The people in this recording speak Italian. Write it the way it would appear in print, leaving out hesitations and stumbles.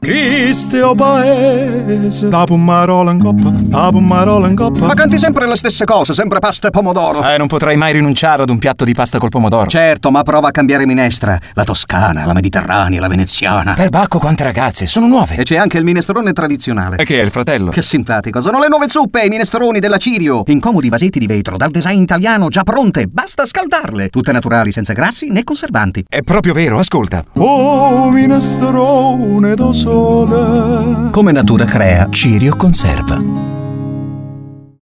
Cristo o paese, da pommarola in coppa, da pommarola in coppa. Ma canti sempre le stesse cose, sempre pasta e pomodoro. Non potrai mai rinunciare ad un piatto di pasta col pomodoro. Certo, ma prova a cambiare minestra. La toscana, la mediterranea, la veneziana. Per Bacco quante ragazze, sono nuove. E c'è anche il minestrone tradizionale. E che è il fratello? Che simpatico, sono le nuove zuppe, i minestroni della Cirio. In comodi vasetti di vetro, dal design italiano, già pronte. Basta scaldarle. Tutte naturali, senza grassi né conservanti. È proprio vero, ascolta. Oh, minestrone do sole. Come natura crea, Cirio conserva.